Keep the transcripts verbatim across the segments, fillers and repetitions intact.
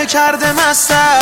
که کرده مستم.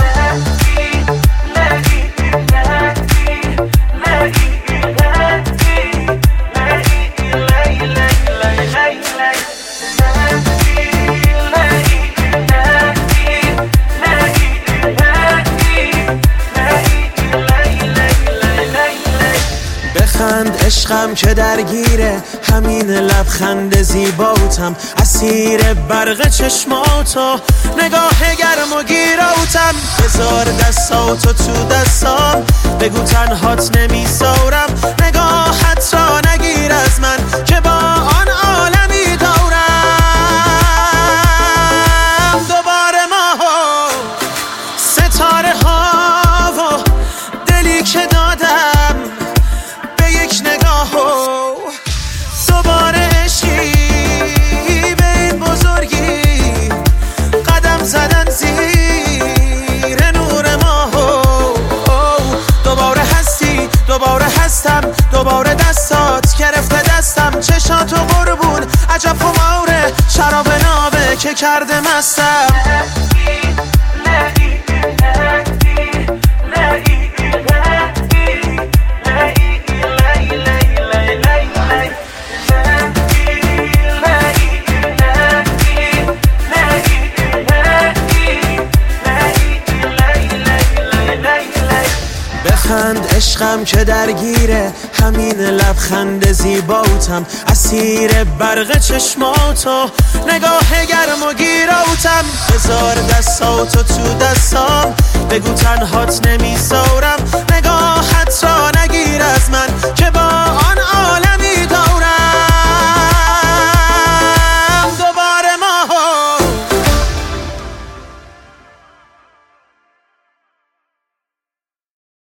بخند عشقم که درگیره همین لبخند زیباتم، اسیر برق چشماتو نگاه گرم و گیراتم. بذار دستاتو تو دستام، بگو تنهات نمیذارم، نگاهت را نگیر از من که با آن عالمی دارم. دوباره ماه و ستاره ها و دلی که دادم به یک نگاه و دوباره عشقی به این بزرگی قدم زدن زیر نور ماه و دوباره هستی دوباره هستم، دوباره دستات گرفته دستم، چشاتو قربون عجب خماره شراب نابه که کرده مستم. بخند عشقم که درگیره همین لبخند زیباتم، اسیر برق چشماتو نگاه گرم و گیراتم. بذار دستاتو تو دستام، بگو تنهات نمیذارم، نگاهت را نگیر از من